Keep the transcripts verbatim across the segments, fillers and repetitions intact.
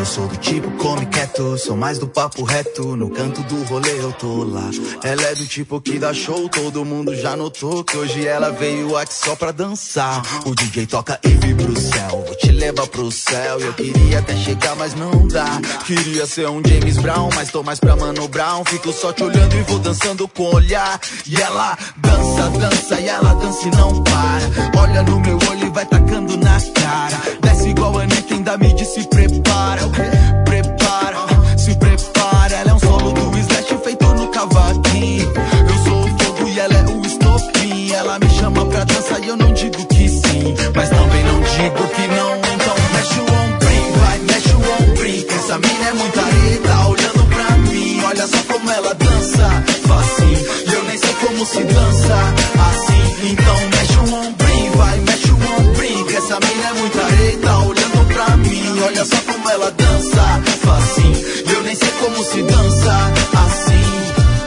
Eu sou do tipo come quieto, sou mais do papo reto. No canto do rolê eu tô lá. Ela é do tipo que dá show, todo mundo já notou que hoje ela veio aqui só pra dançar. O D J toca e vem pro céu, vou te levar pro céu. Eu queria até chegar, mas não dá. Queria ser um James Brown, mas tô mais pra Mano Brown. Fico só te olhando e vou dançando com o olhar. E ela dança, dança e ela dança e não para. Olha no meu olho e vai tacando na cara. Desce igual a Anitta, ainda me disse prepara. O quê? Prepara, se prepara. Ela é um solo do Slash feito no cavaquinho. Eu sou o fogo e ela é o estopim. Ela me chama pra dançar e eu não digo que sim, mas também não digo que não. Então mexe o ombrinho, vai, mexe o ombrinho. Essa mina é muita areta, olhando pra mim. Olha só como ela dança, facinho. E eu nem sei como se dança assim. Então mexe o ombrinho, vai, mexe o ombrinho. Que essa mina é muita areta, olhando pra mim. Olha só como ela dança, facinho. E eu nem sei como se dança assim.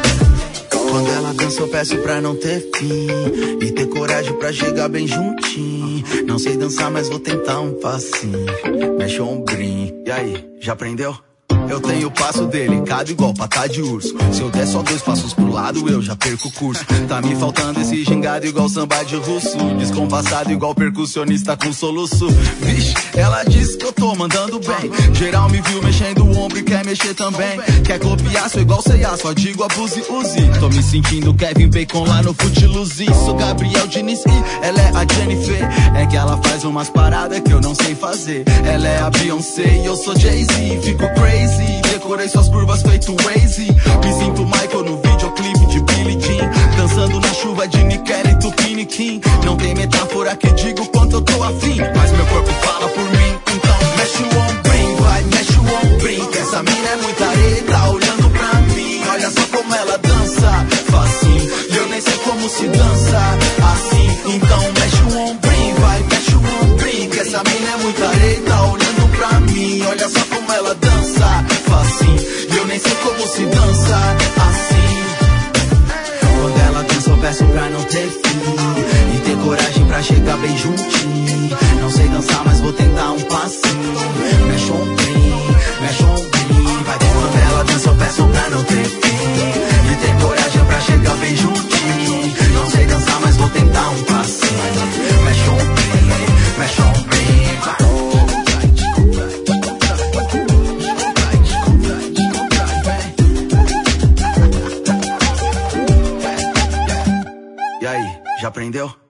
Quando ela dança eu peço pra não ter fim e ter coragem pra chegar bem juntinho. Não sei dançar, mas vou tentar um passinho. Mexe o ombrinho, e aí, já aprendeu? Eu tenho o passo delicado igual patá de urso. Se eu der só dois passos pro lado, eu já perco o curso. Tá me faltando esse gingado igual samba de russo. Descompassado igual percussionista com soluço. Vixe, ela disse que eu tô mandando bem. Geral me viu mexendo o ombro e quer mexer também. Quer copiar, sou igual C A, só digo abuse, use. Tô me sentindo Kevin Bacon lá no Footloose. Sou Gabriel Diniz e ela é a Jennifer. É que ela faz umas paradas que eu não sei fazer. Ela é a Beyoncé e eu sou Jay-Z. Fico crazy, decorei suas curvas feito Waze. Me sinto Michael no videoclipe de Billie Jean. Dançando na chuva de Nickel e Tupiniquim. Não tem metáfora que diga o quanto eu tô afim, mas meu corpo fala por mim. Então mexe o ombrinho, vai, mexe o ombrinho. Que essa mina é muita areta, olhando pra mim. Olha só como ela dança, facinho. E eu nem sei como se dança assim. Então mexe o ombrinho, vai, mexe o ombrinho. Que essa mina é muita areta, olhando pra mim. Olha só como ela dança, facinho. E eu nem sei como se dança assim. Quando ela dança eu peço pra não ter fim e ter coragem pra chegar bem juntinho. Não sei dançar, mas vou tentar um passinho. Mexe o ombrinho, mexe o ombrinho, vai. Quando ela dança eu peço pra não ter fim e ter coragem pra chegar bem juntinho. Não sei dançar, mas vou tentar um passinho. Mexe o ombrinho, mexe o ombrinho, vai. E aí, já aprendeu?